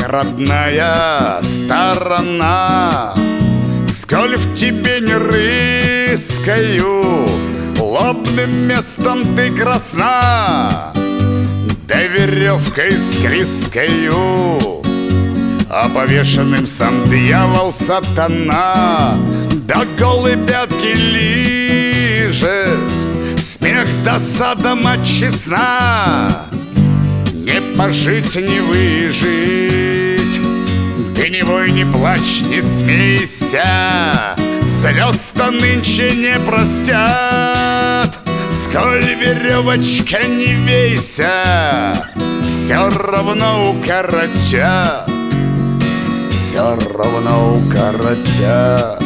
родная сторона. Сколь в тебе не рыскаю, лобным местом ты красна, да веревкой склизкою, а повешенным сам дьявол сатана. Да голубятки лижет, смех досада мать честна. Не пожить, не выжить, ты не вой, не плачь, не смейся, слез-то нынче не простят. Сколь веревочка не вейся, все равно укоротят, все равно укоротят.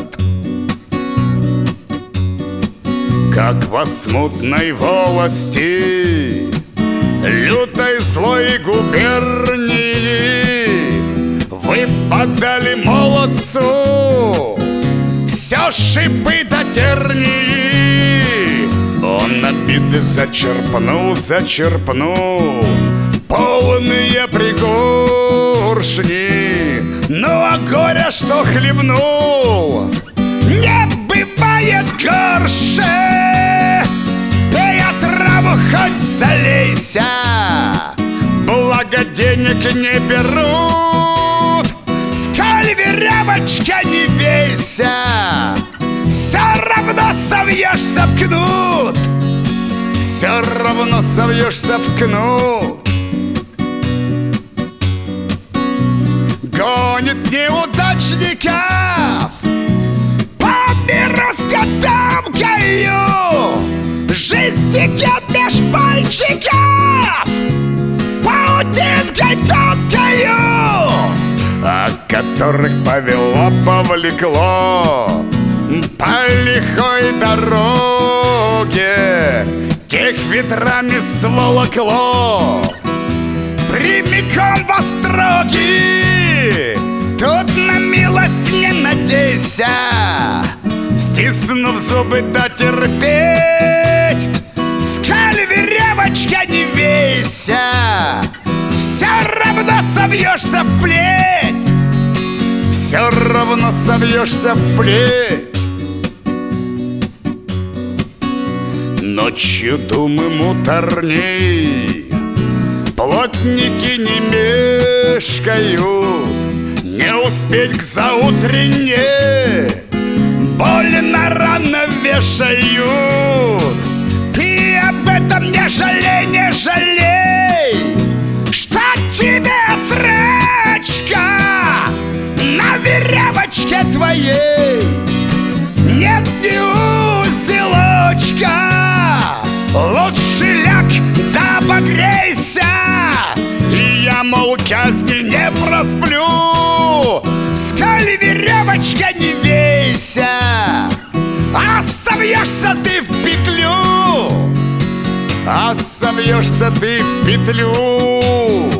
Как во смутной волости, лютой злой губернии, вы подали молодцу все шипы до тернии. Он обиды зачерпнул, зачерпнул полные пригоршни, ну а горя, что хлебнул, не бывает горше. Пей отраву, хоть залейся, благо денег не берут. Сколь веревочка не вейся, все равно совьешься в кнут, все равно совьешься в кнут. Гонит неудачников по миру с котомкою, жизнь текет меж пальчиков паутинкой тонкою, о которых повело, повлекло по лихой дороге, тех ветрами сволокло прямиком во строги. Тут на милость не надейся, стиснув зубы дотерпеть. Сколь веревочка не вейся, все равно совьешься в плеть, все равно совьешься в плеть. Ночью думы муторней, плотники не мешкают, не успеть к заутренне больно рано вешают. Ты об этом не жалей, не жалей, что тебе срачка на веревочке твоей нет ни узелочка. Лучше ляг да обогрейся, и я, мол, казни не просплю. Сколь веревочка не вейся, а совьешься ты в петлю, а совьешься ты в петлю.